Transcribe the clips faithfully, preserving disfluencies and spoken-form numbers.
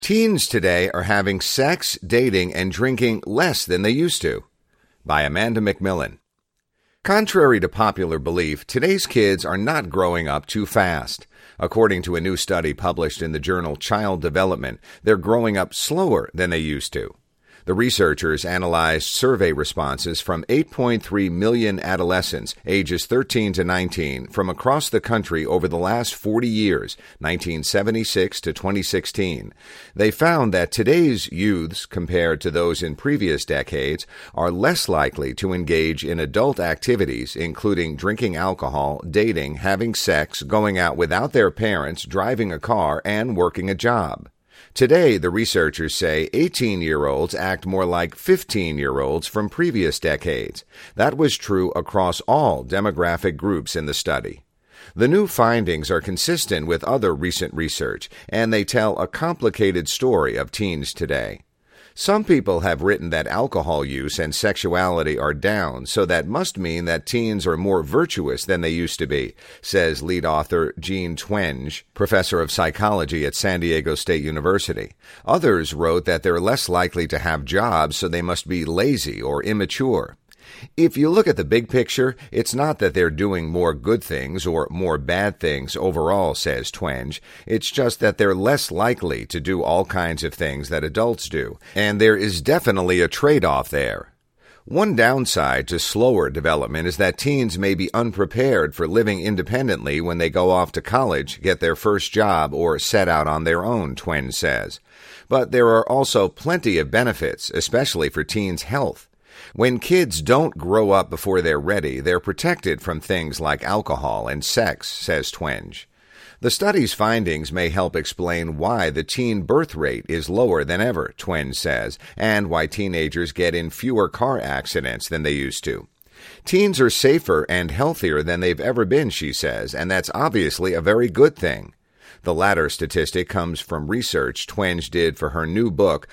Teens today are having sex, dating, and drinking less than they used to. By Amanda McMillan. Contrary to popular belief, today's kids are not growing up too fast. According to a new study published in the journal Child Development, they're growing up slower than they used to. The researchers analyzed survey responses from eight point three million adolescents ages thirteen to nineteen from across the country over the last forty years, nineteen seventy-six to twenty sixteen. They found that today's youths, compared to those in previous decades, are less likely to engage in adult activities, including drinking alcohol, dating, having sex, going out without their parents, driving a car, and working a job. Today, the researchers say eighteen-year-olds act more like fifteen-year-olds from previous decades. That was true across all demographic groups in the study. The new findings are consistent with other recent research, and they tell a complicated story of teens today. Some people have written that alcohol use and sexuality are down, so that must mean that teens are more virtuous than they used to be, says lead author Jean Twenge, professor of psychology at San Diego State University. Others wrote that they're less likely to have jobs, so they must be lazy or immature. If you look at the big picture, it's not that they're doing more good things or more bad things overall, says Twenge. It's just that they're less likely to do all kinds of things that adults do, and there is definitely a trade-off there. One downside to slower development is that teens may be unprepared for living independently when they go off to college, get their first job, or set out on their own, Twenge says. But there are also plenty of benefits, especially for teens' health. When kids don't grow up before they're ready, they're protected from things like alcohol and sex, says Twenge. The study's findings may help explain why the teen birth rate is lower than ever, Twenge says, and why teenagers get in fewer car accidents than they used to. Teens are safer and healthier than they've ever been, she says, and that's obviously a very good thing. The latter statistic comes from research Twenge did for her new book,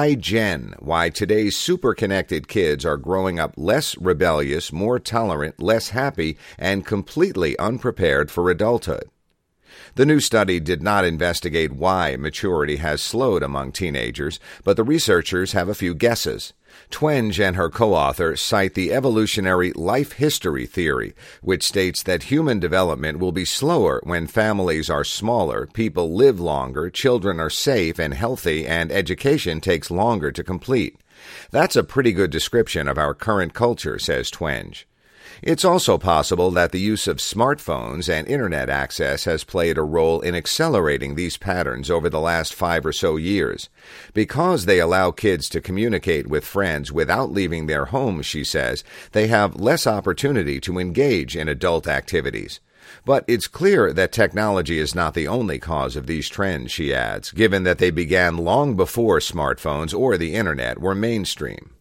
iGen, Why Today's Super-Connected Kids Are Growing Up Less Rebellious, More Tolerant, Less Happy, and Completely Unprepared for Adulthood. The new study did not investigate why maturity has slowed among teenagers, but the researchers have a few guesses. Twenge and her co-author cite the evolutionary life history theory, which states that human development will be slower when families are smaller, people live longer, children are safe and healthy, and education takes longer to complete. That's a pretty good description of our current culture, says Twenge. It's also possible that the use of smartphones and internet access has played a role in accelerating these patterns over the last five or so years. Because they allow kids to communicate with friends without leaving their homes, she says, they have less opportunity to engage in adult activities. But it's clear that technology is not the only cause of these trends, she adds, given that they began long before smartphones or the internet were mainstream.